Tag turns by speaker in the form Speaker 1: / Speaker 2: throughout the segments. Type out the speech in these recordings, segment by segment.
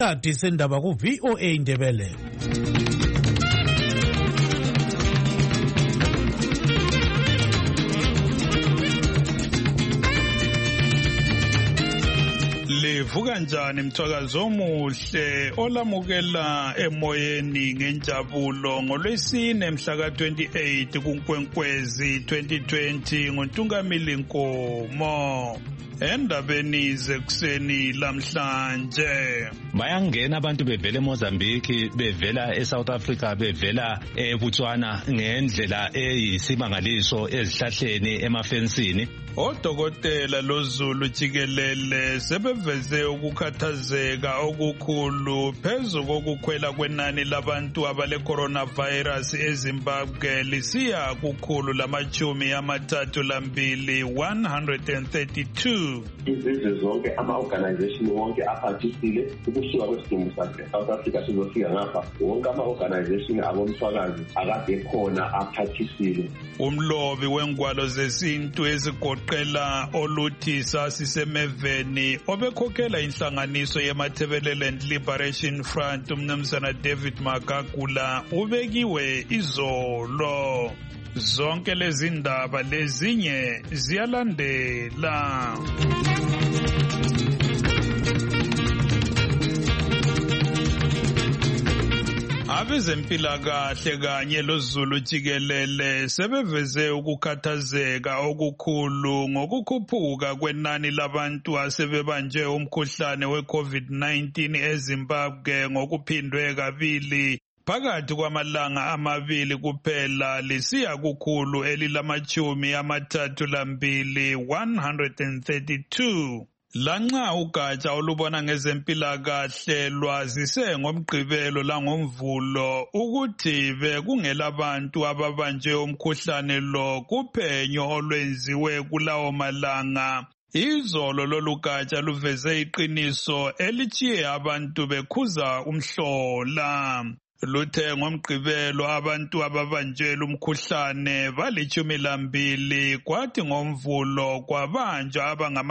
Speaker 1: Isikhathi sendaba ku VOA Indebele.
Speaker 2: Livuka njani mthwakazo omuhle olamukela emoyeni ngenjabulo ngolwesine mhla ka-28 kuNkwenkwezi 2020 ngoNtungamili Nkomo. Endabeni zekuseni lamhlanje
Speaker 3: bayangena abantu bevela eMozambique, bevela eSouth Africa, bevela eBotswana ngendlela eyisimangaliso ezihlahleni emafensini.
Speaker 2: Odokotela loZulu jikelele sebeveze ukukhathazeka okukhulu phezu kokukhwela kwenani labantu abale coronavirus eZimbabwe lisiya kukhulu lamachumi-32 132.
Speaker 4: Izizwe zonke ama-organization wonke aphathisile ukusuka kwesidingo sakhe South Africa sizofika ngapha wonke ama-organization abomswakazi akade khona aphathisile.
Speaker 2: Umlobi wengwalo zesintu ezigoqela oluthi sasisemeveni obekhokhela inhlanganiso yeMatabeleland Liberation Front umnumzana David Magagula ubekiwe izolo. Zonke lezi ndaba lezinye ziyalandela. Abezempilakahle kanye loZulu jikelele sebeveze ukukhathazeka okukhulu ngokukhuphuka kwenani labantu asebebanjwe umkhuhlane we-COVID-19 eZimbabwe ngokuphindwe kabili. Phakathi kwamalanga amabili kuphela lisiya kukhulu elilamachumi-32 132. Lanxa ugatsha olubona ngezempilakahle lwazise ngoMgqibelo langomvulo ukuthi bekungelabantu ababanjwe umkhuhlane lo kuphenyo olwenziwe kulawo malanga. Izolo lolu gatsha luveze iqiniso elitshiye abantu bekhuza umhlola. Luthe ngoMgqibelo abantu ababanjwe umkhuhlane bali-12 kwathi ngomvulo kwabanjwa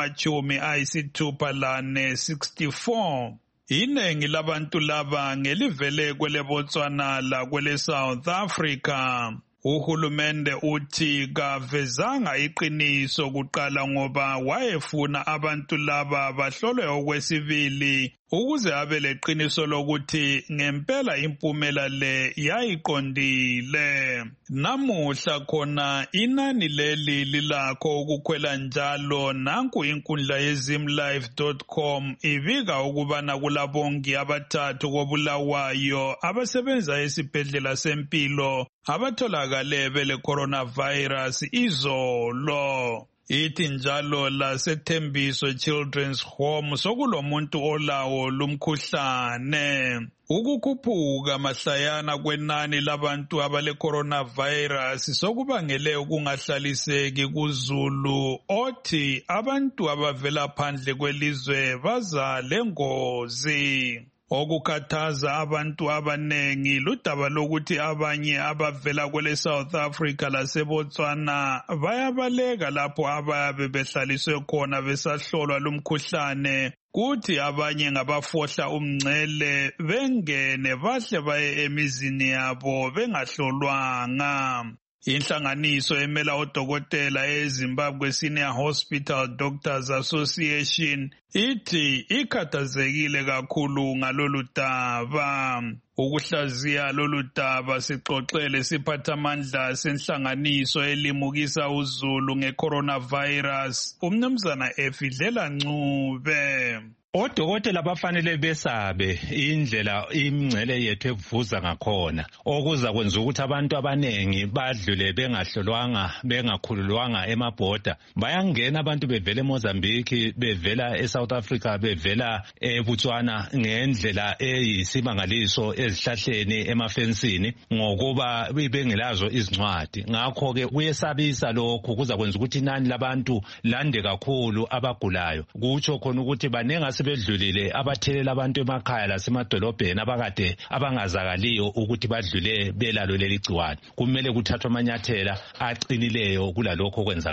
Speaker 2: abangama-64. Iningi labantu laba ngelivele kweleBotswana lakwele South Africa. Uhulumende uthi kavezanga iqiniso kuqala ngoba wayefuna abantu laba bahlolwe okwesibili ukuze abe leqiniso lokuthi ngempela impumela le yayiqondile. Namuhla khona inani leli lilakho ukukhwela njalo. Nanku inkundla yezimlife.com ibika ukubana kulabongi abathathu koBulawayo abasebenza esibhedlela sempilo abatholakale bele coronavirus izolo. Ithi njalo laseThembiso Children's Home sokulomuntu olawo lumkhuhlane. Ukukhuphuka mahlayana kwenani labantu abale coronavirus sokubangele ukungahlaliseki kuZulu othi abantu abavela phandle kwelizwe baza lengozi. Okukhathaza abantu abanengi ludaba lokuthi abanye abavela kwele South Africa laseBotswana bayabaleka lapho abayabe behlaliswe khona besahlolwa lumkhuhlane. Kuthi abanye ngabafohla umngcele bengene bahle baye emizini yabo bengahlolwanga. Inhlanganiso emela odokotela eZimbabwe Senior Hospital Doctors Association ithi ikhathazekile kakhulu ngalolu daba. Ukuhlaziya lolu daba sixoxele siphathamandla senhlanganiso elimukisa uZulu nge-coronavirus umnumzana Efidlela Ncube.
Speaker 3: Odokotela bafanele besabe indlela imingcele yethu evuza ngakhona okuza kwenza ukuthi abantu abanengi badlule bengahlolwanga bengakhululwanga emabhoda. Bayangena abantu bevela eMozambique, bevela eSouth Africa, bevela eBotswana ngendlela eyisimangaliso ezihlahleni emafensini ngokuba bengelazo izincwadi. Ngakho ke kuyesabisa lokho kuza kwenza ukuthi inani labantu lande kakhulu abagulayo. Kutsho khona ukuthi banenga sebedlulile abathelela abantu emakhaya lasemadolobheni abakade abangazakaliyo ukuthi badlule belalo leli gciwane. Kumele kuthathwe amanyathela aqinileyo kulalokho okwenzakalayo.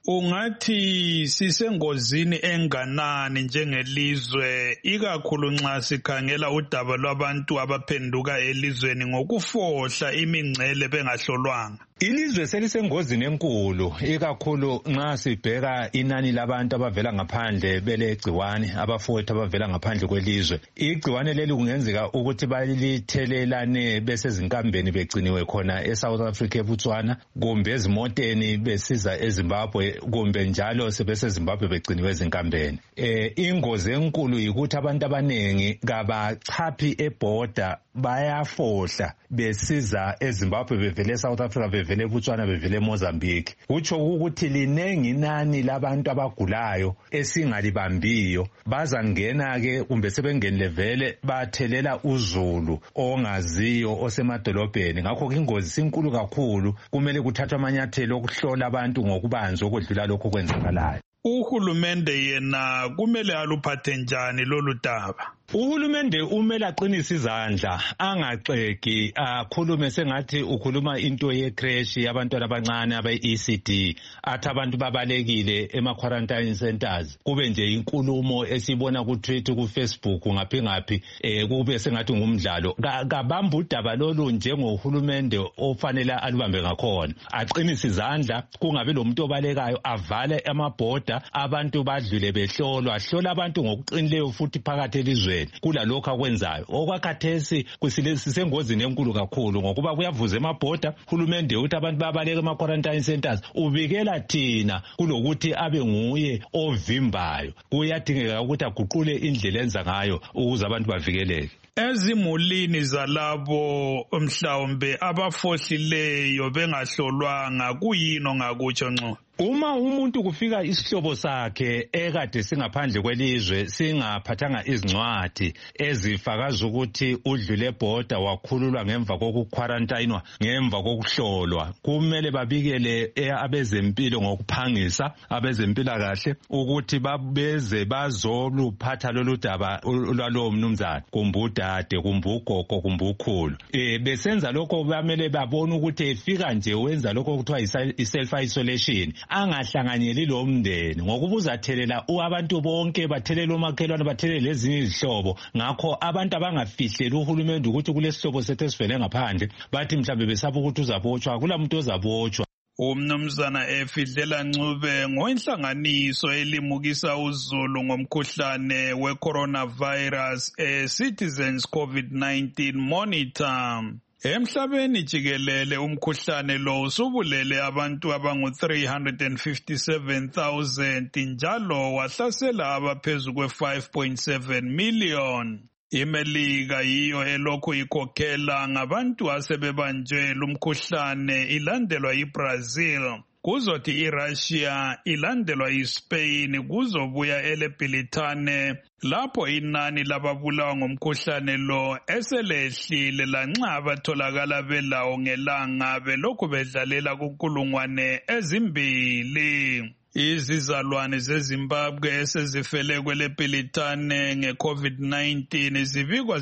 Speaker 2: Ungathi sisengozini enganani njengelizwe ikakhulu nxa sikhangela udaba lwabantu abaphenduka elizweni ngokufohla imingcele bengahlolwanga?
Speaker 3: Ilizwe selisengozini enkulu ikakhulu nxa sibheka inani labantu abavela ngaphandle belegciwane abafowethu abavela ngaphandle kwelizwe. Igciwane leli kungenzeka ukuthi balithelelane besezinkambeni begciniwe khona eSouth Africa eBotswana kumbe ezimoteni besiza eZimbabwe kumbe njalo sebeseZimbabwe begciniwe ezinkambeni. Ingozi enkulu yikuthi abantu abanengi kabachaphi eborder bayafohla besiza eZimbabwe bevele eSouth Africa bevele eBotswana bevele eMozambique. Kutsho ukuthi linengi inani labantu abagulayo esingalibambiyo bazangena ke kumbe sebengenile vele bathelela uzulu ongaziyo osemadolobheni. Ngakho ingozi sinkulu kakhulu, kumele kuthathwe amanyathelo okuhlola abantu ngokubanzi okudlula lokho kwenzakalayo.
Speaker 2: Uhulumende yena kumele aluphathe njani lolu daba?
Speaker 3: Uhulumende umele aqinise izandla angaxeki akhulume sengathi ukhuluma into ye-crash yabantwana abancane abe-ECD athi abantu babalekile ema-quarantine centers kube nje inkulumo esibona ku-Twitter ku-Facebook ngaphi kube sengathi ngumdlalo. Kabamba udaba lolu njengohulumende ofanele alubambe ngakhona, aqinise izandla kungabe lo muntu obalekayo, avale amabhoda abantu badlule behlolwa, hlola abantu ngokuqinileyo futhi phakathi elizweni kulalokho akwenzayo. Okwakhathesi sisengozini enkulu kakhulu ngokuba kuyavuza emabhoda, hulumende uthi abantu babaleka ema-quarantine centers, ubikela thina kulokuthi abe nguye ovimbayo. Kuyadingeka ukuthi aguqule indlela enza ngayo ukuze abantu bavikeleke.
Speaker 2: Ezimulini zalabo mhlawumbe abafohlileyo bengahlolwanga kuyini ongakutsho ngco?
Speaker 3: Uma umuntu kufika isihlobo sakhe ekade singaphandle kwelizwe singaphathanga izincwadi ezifakaza ukuthi udlule ebhoda wakhululwa ngemva kokuquarantinwa ngemva kokuhlolwa, kumele babikele abezempilo ngokuphangisa, abezempilakahle ukuthi beze bazoluphatha lolu daba lwalowo mnumzana kumbe udade kumbe ugogo kumbe ukhulu. Besenza lokho bamele babone ukuthi efika nje wenza lokho kuthiwa i-self isolation, angahlanganyeli lo mndeni ngokuba uzathelela abantu bonke, bathelela omakhelwane, bathelela lezinye izihlobo. Ngakho abantu abangafihleli uhulumende ukuthi kulesihlobo sethu esivele ngaphandle bathi mhlawumbe besaba ukuthi uzabotshwa, kulamuntu ozabotshwa.
Speaker 2: Umnumzana Efidlela Ncube ngoinhlanganiso elimukisa uzulu ngomkhuhlane we-coronavirus Citizens COVID-19 Monitor. Emhlabeni jikelele umkhuhlane lo usubulele abantu abangu-357,000 njalo wahlasela abaphezu kwe-5.7 million. IMelika yiyo elokhu ikhokhela ngabantu asebebanjwe lumkhuhlane ilandelwa iBrazil. Kuzothi iRussia ilandelwa iSpain, kuzobuya eleBritane lapho inani lababulawa ngomkhuhlane lo eselehlile lanxa abatholakala belawo ngelanga belokhu bedlalela kunkulungwane ezimbili. Izizalwane zeZimbabwe esezifele kweleBritane nge-COVID-19 zibikwa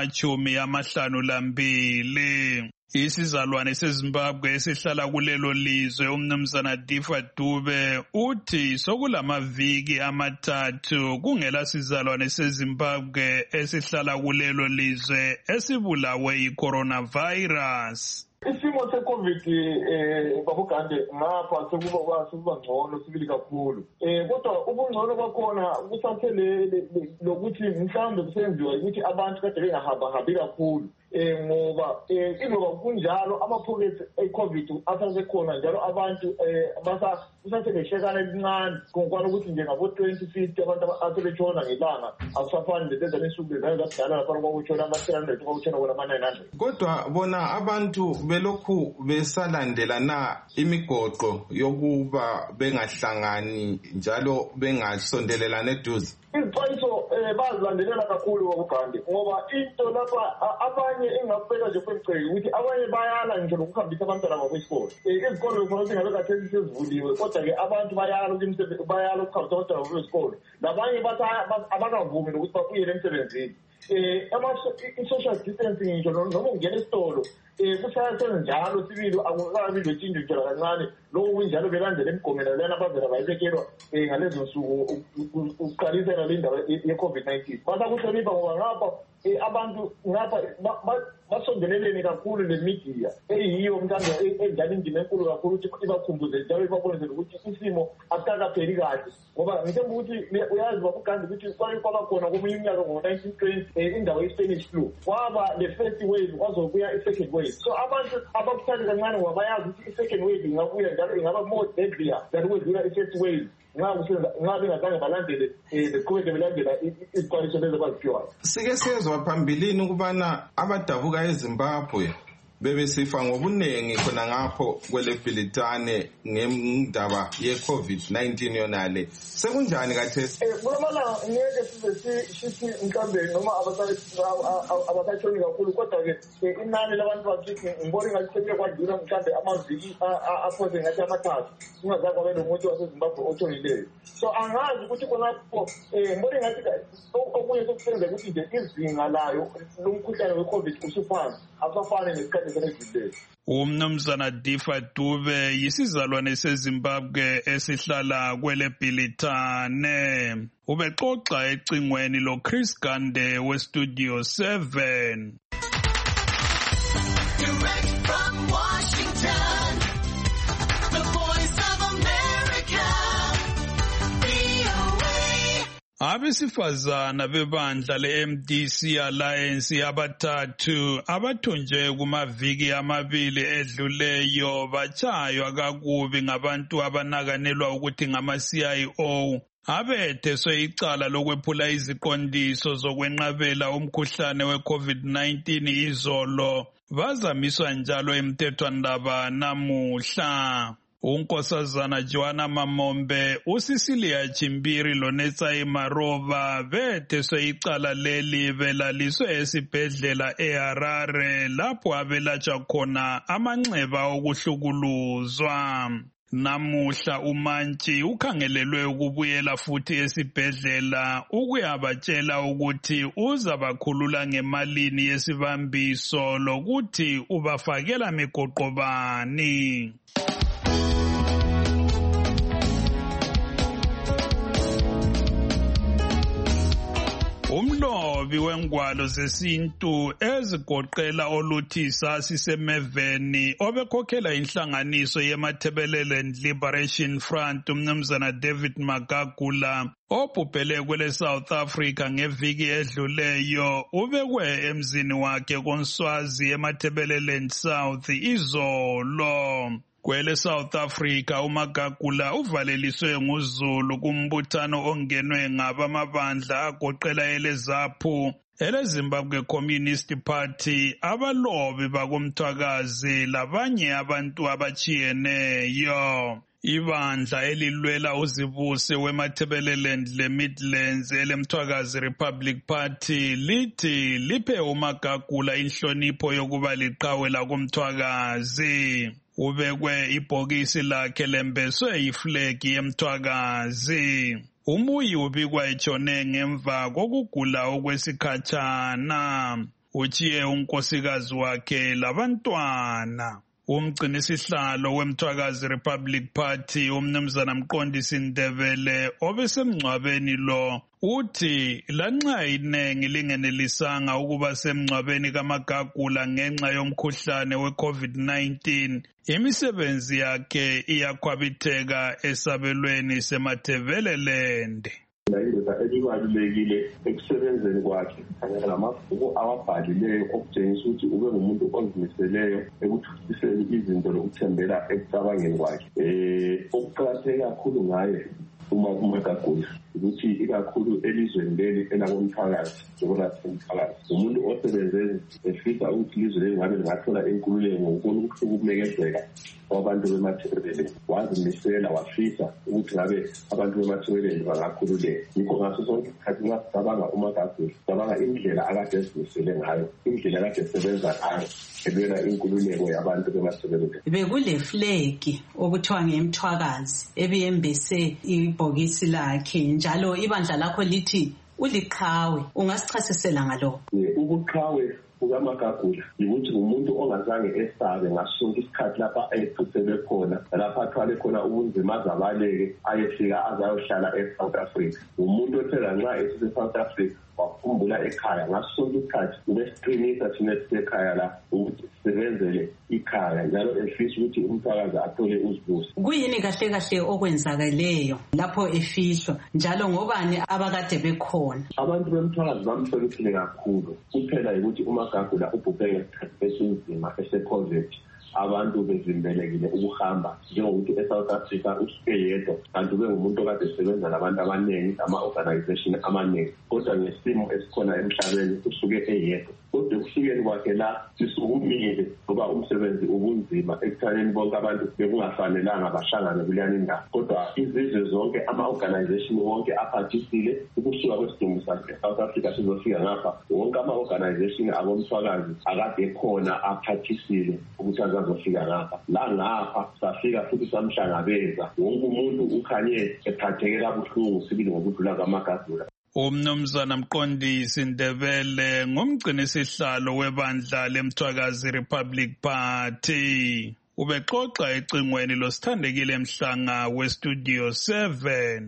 Speaker 2: zingama-52. Isizalwane seZimbabwe esihlala kulelo lizwe umnumzana Difa Dube uthi sokulamaviki amathathu kungela sizalwane seZimbabwe esihlala kulelo lizwe esibulawe i-coronavirus.
Speaker 5: Isimo se-COVID babugande ngapha sekuba ngcono sibili kakhulu. Kodwa ubungcono bakhona kusathelele lokuthi mhlawumbe kusenziwa ukuthi abantu kade bengahambi kakhulu. Ngoba iloba kunjalo amaphokethe e-COVID asasekhona njalo abantu kusasebeshekana elincane kungokwana ukuthi nje ngabo-2050 abantu asebetshona ngelanga akusafani lezenzana insuku zakudala lapha kwakutshona ama-300 kwakutshona kona ama-900.
Speaker 6: Kodwa bona abantu belokhu besalandela na imigoqo yokuba bengahlangani njalo bengasondelelana eduze?
Speaker 5: Izixwayiso bazilandelela kakhulu babugande ngoba into lapha abanye engabeka nje kwemceki ukuthi abanye bayala nje lokuhambisa abantwana babo esikole. Izikole kufanele ukuthi ngabe khathesi sezivuliwe kodwa-ke abantu bayala ukuhambisa abantwana babo esikole. Labanye abakavumi nokuthi babuyele emsebenzini. i-social distancing ngisho noma ungena esitolo kusasenjalo sibili akukabi lwetshintsho nje kancane lokho kunjalo belandela emigomelo lena abavela bayibekelwa ngalezo nsuku uqalisela le ndaba ye-COVID-19 basakuhlonipha ngoba ngapha abantu ngapha basondelelene kakhulu le-media eyiyo mhlawumbe enjalo indima enkulu kakhulu ukuthi ibakhumbuze njalo ibabonezele ukuthi isimo asisakapheli kahle ngoba ngithemba ukuthi uyazi bakuganda ukuthi kwake kwabakhona komunye umnyaka ngo-1920 indaba ye-Spanish flu kwaba le-first wave kwazobuya i-second wave so abantu abakuthandi kancane ngoba bayazi ukuthi i-second wave ingabuya njalo ingaba more deadlier than kwedlula i-first wave nxa bengazange balandele beqhubeke belandela izixwayiso lezo abaziphiwayo.
Speaker 6: Sike sezwa phambilini ukubana abadabuka eZimbabwe bebesifa ngobuningi khona ngapho kweleBhilitane ngendaba ye-COVID-19 yonale. Sekunjani khathesi?
Speaker 5: Kulamala ngeke size sithi mhlambe noma abasatshoni kakhulu kodwa-ke inani labantu bakithi ngibona ngathi sekuye kwadlula mhlambe amaviki aphose ngathi amathathu kungazange abe nomuntu waseZimbabwe otshonileyo. So angazi ukuthi khonapho ngibona ngathi okunye sokusenza ukuthi nje izinga layo lomkhuhlane we-COVID usuphansi asafane nesikhathi senedlulile.
Speaker 2: Umnumzana Difa Dube yisizalwane seZimbabwe esihlala kweleBhilitane ubexoxa ecingweni lo Chris Gande weStudio 7.
Speaker 7: Direct from Washington, the Voice of America, VOA.
Speaker 2: Abesifazana bebandla le-MDC Alliance abathathu abathunjwe kumaviki amabili edluleyo batshaywa kakubi ngabantu abanakanelwa ukuthi ngama-CIO abetheswe icala lokwephula iziqondiso zokwenqabela umkhuhlane we-COVID-19 izolo bazamiswa njalo emthethwandaba namuhla. uNkosazana Joanna Mamombe, uSicilia Chimbiri loNetsayi Maroba betheswe icala leli belaliswe esibhedlela eHarare lapho abelatshwa khona amanxeba okuhlukuluzwa. Namuhla uMantshi ukhangelelwe ukubuyela futhi esibhedlela ukuyabatshela ukuthi uzabakhulula ngemalini yesibambiso lokuthi ubafakela migoqo bani. Umlobi wengwalo zesintu ezigoqela oluthi sasisemeveni obekhokhela inhlanganiso yeMatabeleland Liberation Front umnumzana David Magagula obhubhele kwele South Africa ngeviki edluleyo ubekwe emzini wakhe koNswazi eMatabeleland South izolo. Kwele South Africa uMagagula uvaleliswe nguZulu kumbuthano ongenwe ngabamabandla agoqela eleZAPU, eleZimbabwe Communist Party, abalobi bakomthwakazi labanye abantu abachiyeneyo. Ibandla elilwela uzibuse weMatabeleland leMidlands elemthwakazi Republic Party lithi liphe uMagagula inhlonipho yokuba liqhawe lakomthwakazi. Ubekwe ibhokisi lakhe lembeswe iflegi yemthwakazi. Umuyi ubikwa etshone ngemva kokugula okwesikhatshana. Uchiye unkosikazi wakhe labantwana. Umgcinisihlalo wemthwakazi Republic Party umnumzana Mqondisi Ndebele obesemngcwabeni lo uthi lanxa inengi lingenelisanga ukuba semngcwabeni kaMagagula ngenxa yomkhuhlane we-COVID-19 imisebenzi yakhe iyakhwabitheka esabelweni seMatabeleland.
Speaker 4: Indoda elibalulekile ekusebenzeni kwakhe kanye namabhuku awabhalileyo okutshengisa ukuthi ube ngumuntu ozimiseleyo ekuthuthukiseni izinto lokuthembela ekucabangeni kwakhe. Okuqakatheke kakhulu ngaye uMagagula ukuthi ikakhulu elizweni leli elakomthwakazi njengoba umthwakazi umuntu osebenze efisa ukuthi ilizwe leli ngabe lingathola inkululeko ngokubona ukuhlukumezeka kwabantu beMatabeleland. Wazimisela wafisa ukuthi ngabe abantu beMatabeleland bangakhululeka. Yikho ngaso sonke isikhathi ngasicabanga uMagagula cabanga indlela akade ezimisele ngayo, indlela akade esebenza ngayo ebeka inkululeko yabantu beMatabeleland.
Speaker 8: Bekule flegi okuthiwa ngemthwakazi ebiyembese ibhokisi lakhe njalo ibandla lakho lithi uliqhawe ungasichasisela ngalokho.
Speaker 4: Ubuqhawe kukaMagagula ukuthi umuntu ongazange esabe ngasonke isikhathi lapha ayephuthele khona lapha athwale khona ubunzima azabaleke ayefika azayohlala eSouth Africa. Umuntu othela nxa eSouth Africa wakhumbula ekhaya ngasonke isikhathi ubesiqinisa thina sisekhaya la ukuthi sisebenzele ikhaya njalo efisa ukuthi umphakazi athole usibuso.
Speaker 8: Kuyini kahle kahle okwenzakaleyo lapho efihlwa njalo ngobani abakade bekhona?
Speaker 4: Abantu bemphakazi bamhloniphile kakhulu kuphela ukuthi uMagagula ubhubhe ngesikhathi esinzima ese-COVID. Abantu bezimbelekile ukuhamba njengokuthi eSouth Africa usuke yedwa kanti bengumuntu okade esebenza labantu abaningi ama-organization amaningi kodwa ngesimo esikhona emhlabeni usuke eyedwa. Kodwa ekufikeni kwakhe la sisukumile ngoba umsebenzi ubunzima ekuthaneni bonke abantu bekungafanelanga bahlangane kuleyani ndawo. Kodwa izizwe zonke ama-organization wonke aphathisile ukusuka kwesidumbu sakhe South Africa sizofika ngapha. Wonke ama-organization abomswakazi akade khona aphathisile ukuthi azofika ngapha. La ngapha safika futhi samhlangabeza. Wonke umuntu ukhanye ephatheke kabuhlungu sibili ngokudlula kaMagagula.
Speaker 2: Umnumzana Mqondisi Ndebele ngumgcini sihlalo webandla leMthwakazi Republic Party. Ubexoxa ecingweni losithandekile Mhlanga weStudio 7.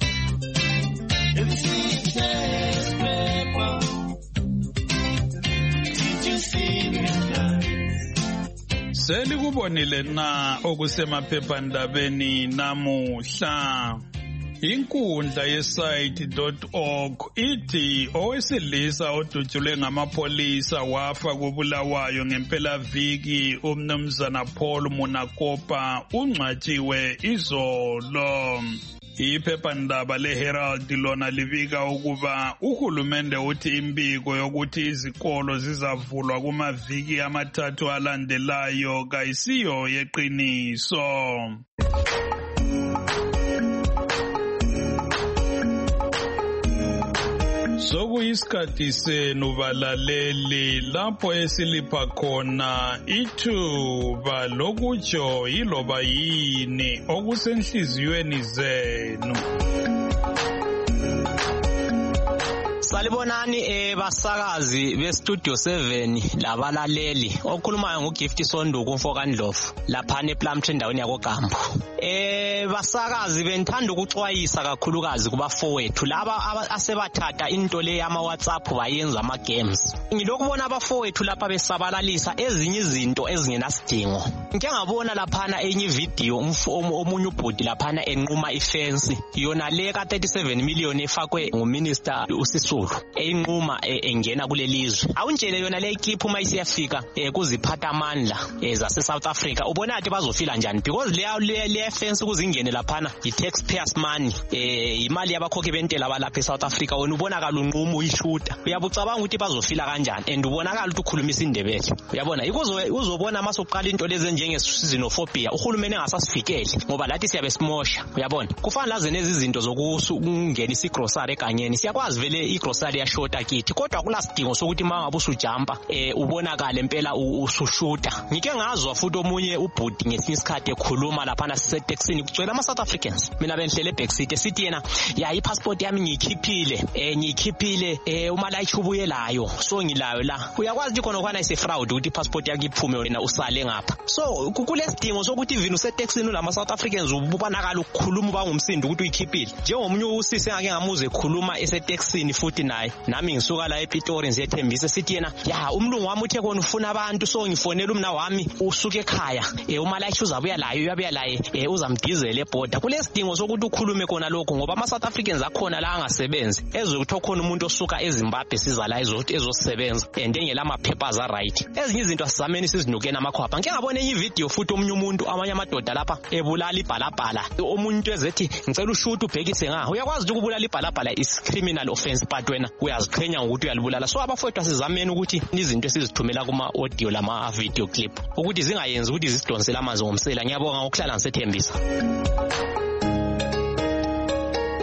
Speaker 2: Selikubonile na okusemaphephandabeni namuhla? Inkundla yesite.org ithi owesilisa odutshulwe ngamapolisa wafa kubulawayo ngempelaviki umnumzana Paul Munakopa ungcwatshiwe izolo. Iphephandaba leHerald lona libika ukuba uhulumende uthi imbiko yokuthi izikolo zizavulwa kumaviki amathathu alandelayo kayisiyo yeqiniso. Sokuyisikhathi senu balaleli lapho esilipha khona ithuba lokutsho yiloba yini okusenhliziyweni zenu.
Speaker 9: Salibonani basakazi beStudio 7 labalaleli okhulumayo nguGift Sonduku mfokandlovu lapha ePlumtree endaweni yakoGambu. Basakazi benthanda ukuxwayisa kakhulukazi kubafowethu laba asebathatha into le yama WhatsApp bayenza ama games. Ngilokubona abafowethu lapha besabalalisa ezinye izinto ezingenasidingo. Ngike ngabona laphana enye video omunye ubhudi laphana enquma ifence yona le ka 37 million efakwe nguminister uSisulu enquma engena kulelizwe. Awuntshele yona le equipe uma isiyafika kuziphatha amandla zase South Africa ubona athi bazofila njani because le fence kuzingene laphana i-taxpayers money imali yabakhokhi bentela abalapha eSouth Africa wena ubonakala unquma uyishuta uyabucabanga ukuthi bazofila kanjani and ubonakala ukuthi ukhulumisa indebele uyabona uzobona masoqala into lezi njenge-xenophobia uhulumeni engasasifikeli ngoba lathi siyabe simosha uyabona kufanele laze nezi zinto zokungenisa igrocery egangeni siyakwazi vele igrocery yashota kithi kodwa kulasidingo sokuthi mangabe usujampa ubonakala impela usushuta. Ngike ngazwa futhi omunye ubhudi ngesinye isikhathi ekhuluma laphana sisetaxini kugcwele ama-South Africans mina benhlele eBackseat sithi yena ya ipassport yami ngiyikhiphile umalayithi ubuyelayo so ngilayo la uyakwazi ukuthi khona kwana isefraud ukuthi ipassport yakhe iphume wena usale ngapha so kulesidingo sokuthi even usetaxini ulama-South Africans ubonakala ukukhuluma ubangumsindo ukuthi uyikhiphile njengomunye usisi engake ngamuze ekhuluma esetaxini futhi naye nami ngisuka la ePitori nziyethembisa sithi yena ya umlungu wami uthe kona ufuna abantu so ngifonela umna wami usuke ekhaya umalayithi uzabuya layo uyabuya laye uzamdizela eborder kulesidingo sokuthi ukhulume khona lokho ngoba ama-South Africans akhona la angasebenzi ezokuthi khona umuntu osuka eZimbabwe siza la ezosebenza and engela ama-papers right ezinye izinto asizameni sizinukeni amakhwapha ngike ngabona enye ivideo futhi omunye umuntu amanye amadoda lapha ebulala ibhalabhala omuntu ezethi ngicela ushuta ubhekise ngaho uyakwazi ukuthi ukubulala ibhalabhala is criminal offense but wena uyaziqhenya ngokuthi uyalibulala so abafowethu asizameni ukuthi izinto esizithumela kuma-audio lama-video clip ukuthi zingayenzi ukuthi zisidonsele amanzi ngomsela. Ngiyabonga ngokuhlala ngisethembisa.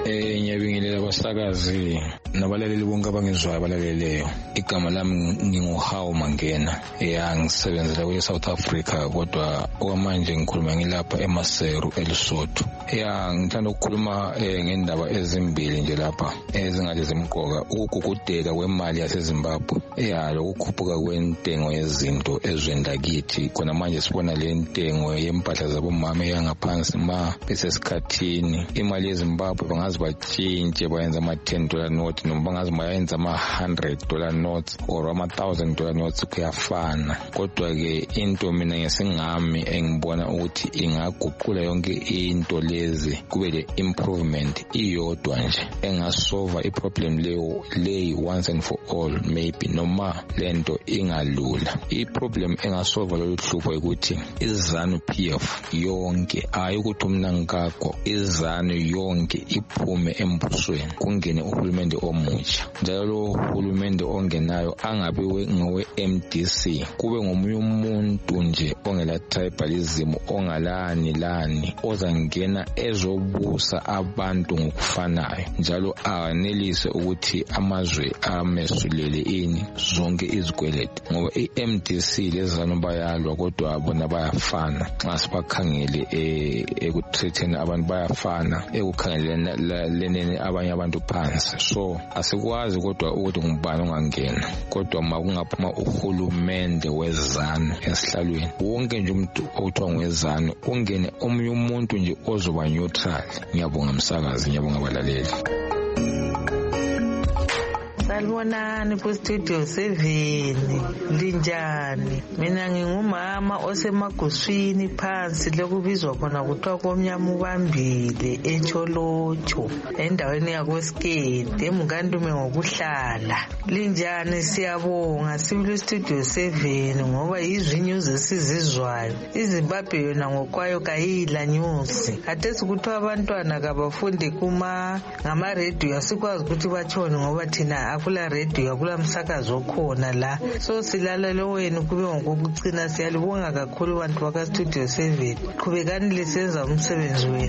Speaker 10: Ngiyabingelela abasakazi nabalaleli bonke abangizwayo abalaleleyo. Igama lami nginguHawu Mangena. Ngisebenzela kwe-South Africa kodwa okwamanje ngikhuluma ngilapha eMaseru eLesotho. Ngithanda ukukhuluma ngendaba ezimbili nje lapha ezingathi zimqoka. Ukugugudeka kwemali yaseZimbabwe. Lokukhuphuka kwentengo yezinto ezweni lakithi. Khona manje sibona le ntengo yempahla zabomama yangaphansi ma besesikhathini. Imali yeZimbabwe bangazi batshintshe bayenza ama$10 note noma bangazi bayenza ama$100 notes or ama$1,000 notes kuyafana. Kodwa ke into mina ngesingami engibona ukuthi ingaguqula yonke into lezi kube le improvement iyodwa nje engasolve iproblem leyo once and for all maybe noma lento ingalula. Iproblem engasolve lolu hlupho ukuthi iZANU PF yonke ayi ukuthi umna ngakho iZANU yonke iphume embusweni kungene uhulumende omutsha. Njalo lo uhulumende ongenayo angabe ngowe MDC kube ngomunye umuntu nje ongela tribalism ongalani ozangena ezobusa abantu ngokufanayo njalo anelise ukuthi amazwe amesulele ini zonke izikweleti ngoba iMDC lezanu bayalwa kodwa bona bayafana. Xa sibakhangele ekutretheni abantu bayafana ekukhangeleni abanye abantu phansi. So asikwazi kodwa ukuthi ngubani ongangena kodwa makungaphuma uhulumende weZANU esihlalweni wonke nje umuntu okuthiwa ngweZANU ungene omunye umuntu nje ozoba neutral. Ngiyabonga msakazi, ngiyabonga abalaleli.
Speaker 11: Salibonani ku-Studio 7 linjani? Mina ngingumama osemaguswini phansi lokubizwa khona kuthiwa komnyama ubambile eTsholotsho endaweni yakoSkete eMkandume ngokuhlala. Linjani? Siyabonga sibili Studio 7 ngoba yizwi news esizizwayo. iZimbabwe yona ngokwayo kayila news. Hathesi kuthiwa abantwana kabafunde ngama radio asikwazi ukuthi batshone ngoba thina akula radio akula msakazo khona la. So silalela wenu kube ngokucina. Siyalibonga kakhulu bantu baka Studio 7. Qhubekani lisenza umsebenzi wenu.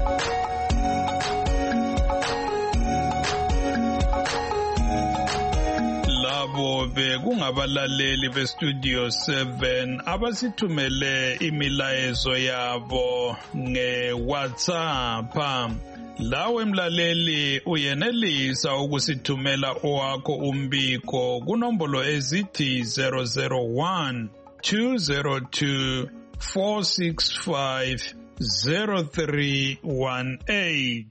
Speaker 2: Labo bekungabalaleli beStudio 7 abasithumele imilayezo yabo ngeWhatsApp. Lawe mlaleli uyenelisa ukusithumela owakho umbiko kunombolo ezithi 001 202 465 0318.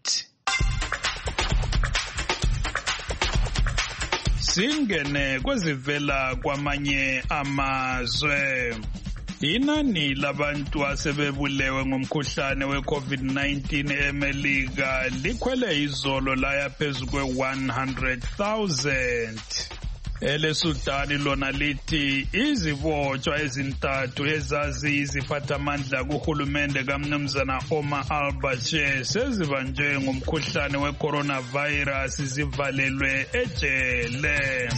Speaker 2: Singene kwezivela kwamanye amazwe. Inani labantu asebebulewe ngomkhuhlane we-COVID-19 eMelika likhwele izolo laya phezu kwe-100,000. EleSudani lona lithi izibotshwa ezintathu ezaziyiziphathamandla kuhulumende kaMnumzana Omar al-Bashir sezibanjwe ngomkhuhlane we-coronavirus zivalelwe ejele.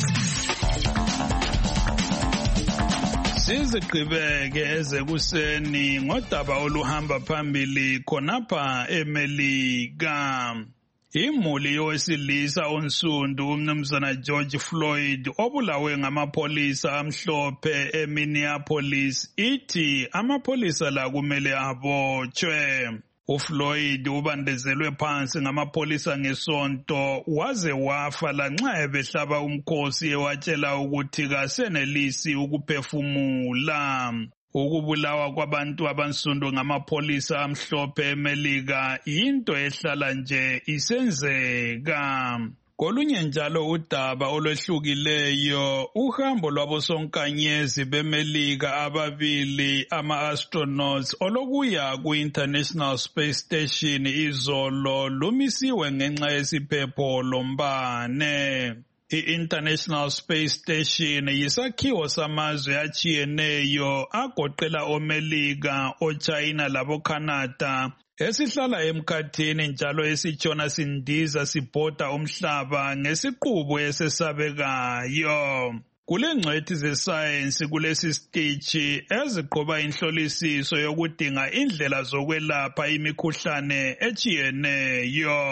Speaker 2: Siziqhibeke ezekuseni ngodaba oluhamba phambili khonapha eMelika. Imuli yowesilisa onsundu uMnumzana George Floyd obulawe ngamapolisa amhlophe eMinneapolis ithi amapholisa la kumele abotshwe. uFloyd ubandezelwe phansi ngamapolisa ngesonto waze wafa lanxa ebehlaba umkhosi ewatshela ukuthi kasenelisi ukuphefumula. Ukubulawa kwabantu abansundu ngamapolisa amhlophe eMelika into ehlala nje isenzeka. Kolunye njalo udaba olwehlukileyo, uhambo lwabosonkanyezi beMelika ababili ama-astronauts olokuya ku-International Space Station izolo lumisiwe ngenxa yesiphepho lombane. I-International Space Station yisakhiwo samazwe atshiyeneyo agoqela oMelika, oChina laboCanada, esihlala emkhathini njalo esitshona sindiza sibhoda umhlaba ngesiqubu esesabekayo. Kulengcwethi zesayensi kulesi stage eziqoba inhlolisiso yokudinga indlela zokwelapha imikhuhlane etshiyeneyo.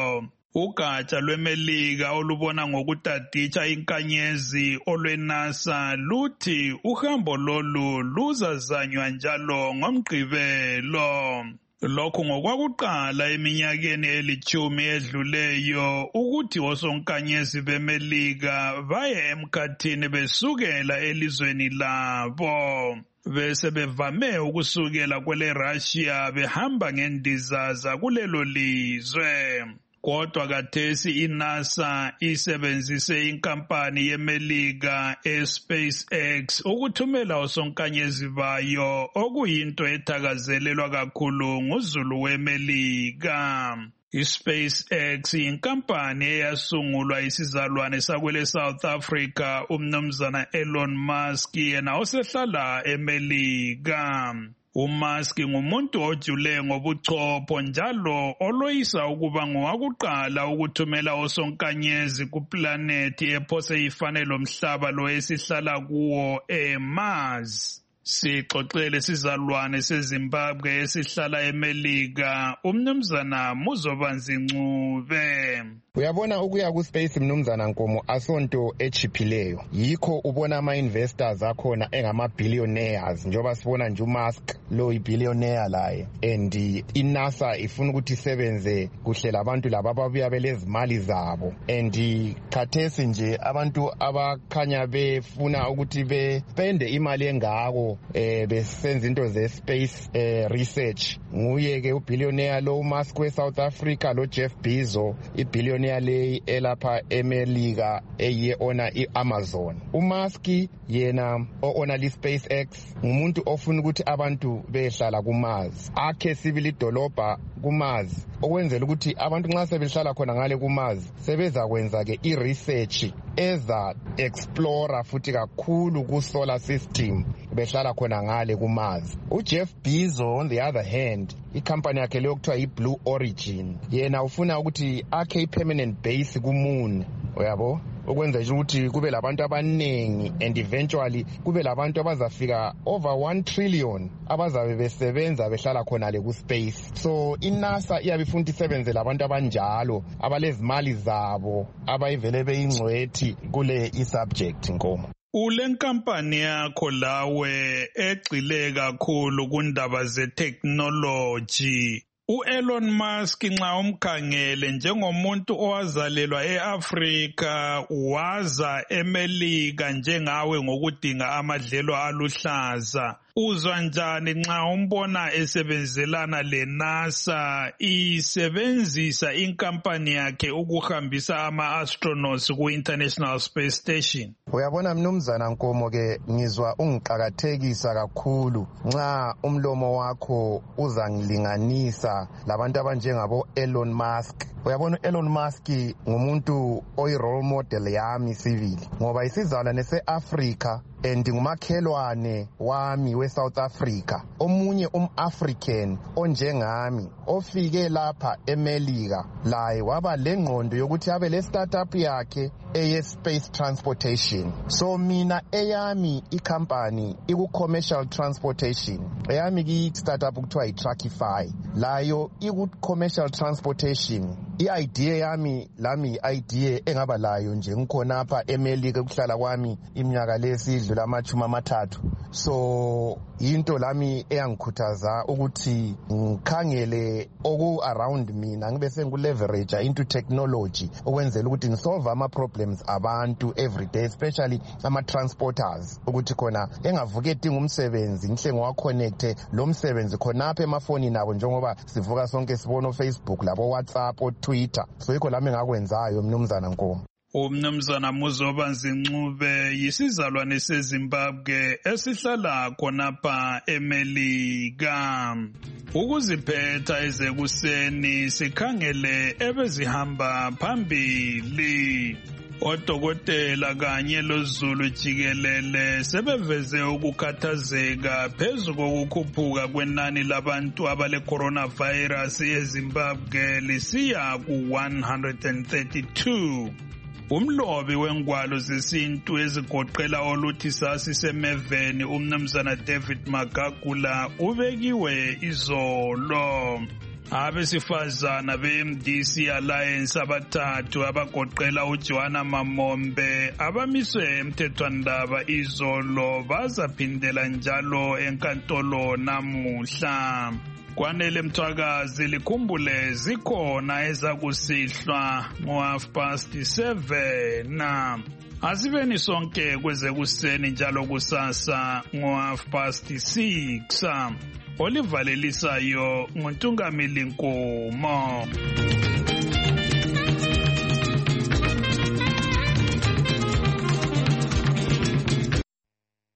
Speaker 2: Ugatsha lweMelika olubona ngokutaditsha inkanyezi olweNASA luthi uhambo lolu luzazanywa njalo ngoMgqibelo. Lokhu ngokwakuqala eminyakeni elithumi edluleyo ukuthi osonkanyezi beMelika baye emkhathini besukela elizweni labo. Bese bevame ukusukela kwele Russia behamba ngendizaza kulelo lizwe. Kodwa kathesi iNASA isebenzise inkampani yeMelika eSpaceX ukuthumela osonkanyezi bayo okuyinto ethakazelelwa kakhulu nguzulu weMelika. iSpaceX inkampani eyasungulwa isizalwane sakwele South Africa umnumzana Elon Musk yena osehlala eMelika. uMusk ngumuntu ojule ngobuchopho njalo oloyisa ukuba ngowakuqala ukuthumela osonkanyezi kuplanethi ephose ifane lomhlaba lo esihlala kuwo eMars. Sixoxele sizalwane seZimbabwe esihlala eMelika umnumzana Muzobanzi Ncube.
Speaker 12: Uyabona ukuya ku-space mnumzana Nkomo asonto echiphileyo. Yikho ubona ama-investors akhona engama-billionaires njengoba sibona nje uMusk lo i-billionaire laye. And iNASA ifuna ukuthi isebenze kuhle labantu laba ababuya belezimali zabo. And khathesi nje abantu abakhanya befuna ukuthi bespende imali engako besenza into ze-space research. Nguye ke u-billionaire lo uMusk we-South Africa lo Jeff Bezos i-billionaire le elapha eMelika eyiona iAmazon. uMusk yena oona li-SpaceX ngumuntu ofuna ukuthi abantu behlala kuMars, akhe sibili idolobha kuMars okwenzela ukuthi abantu nxa sebehlala khona ngale kuMars sebezakwenza ke i-research eza explore futhi kakhulu ku-solar system behlala khona ngale kuMars. uJeff Bezos on the other hand ikhampani yakhe leyo kuthiwa yi-Blue Origin yena ufuna ukuthi akhe i-permanent base kuMoon, uyabo, okwenza nje ukuthi kube labantu abaningi and eventually kube labantu abazafika over 1 trillion abazabe besebenza behlala khona le ku-space. So iNASA iyabe ifuna ukuthi isebenze labantu abanjalo abalezimali zabo abayivele beyingcwethi kule i-subject Nkomo.
Speaker 2: Ule nkampani yakho lawe egxile kakhulu kundaba ze-technology. U-Elon Musk nxa umkhangele njengomuntu owazalelwa e-Afrika waza eMelika njengawe ngokudinga amadlelo aluhlaza. Uzwa njani nxa umbona esebenzelana leNASA isebenzisa inkampani yakhe ukuhambisa ama-astronauts ku-International Space Station?
Speaker 12: Uyabona mnumzana Nkomo ke ngizwa ungiqakathekisa kakhulu nxa umlomo wakho uzangilinganisa labantu abanjengabo Elon Musk. Uyabona Elon Musk ngumuntu oyi-role model yami sivili ngoba isizalwane se-Africa and ngumakhelwane wami we-South Africa, omunye um-African onjengami ofike lapha eMelika laye waba lengqondo yokuthi abe le-startup yakhe eye-space transportation. So mina eyami ikhampani iku-commercial transportation, eyami ki-startup kuthiwa yi-Truckify, layo iku-commercial transportation. I-idea yami lami i-idea engaba layo nje ngikhonapha eMelika ukuhlala kwami iminyaka lesidlula ama-30. So into lami eyangikhuthaza ukuthi ngikhangele oku-around mina ngibe sengiku-leverage into technology okwenzela ukuthi ngisolve ama-problems abantu everyday, especially ama-transporters, ukuthi khona engavuke edinga umsebenzi ngihle ngiwaconnecte lo msebenzi khonapha emafonini abo njengoba sivuka sonke sibona oFacebook labo WhatsApp oTwitter. So yikho lami engakwenzayo mnumzana Nkomo.
Speaker 2: Umnumzana Muzobanzi Ncube yisizalwane seZimbabwe esihlala khonapha eMelika. Ukuziphetha ezekuseni sikhangele ebezihamba phambili. Odokotela kanye loZulu jikelele sebeveze ukukhathazeka phezu kokukhuphuka kwenani labantu abale coronavirus eZimbabwe lisiya ku 132. Umlobi wengwalo zesintu ezigoqela oluthi sasi semeveni umnumzana David Magagula ubekiwe izolo. Abesifazana be-MDC Alliance abathathu abagoqela uJohana Mamombe abamiswe emthethwandaba izolo bazaphindela njalo enkantolo namuhla. Kwanele Mthwakazi likhumbule zikhona ezakusihlwa ngo7:30. Asibeni sonke kwezekuseni njalo kusasa ngo6:30. Olivalelisayo nguNtungamili Nkomo.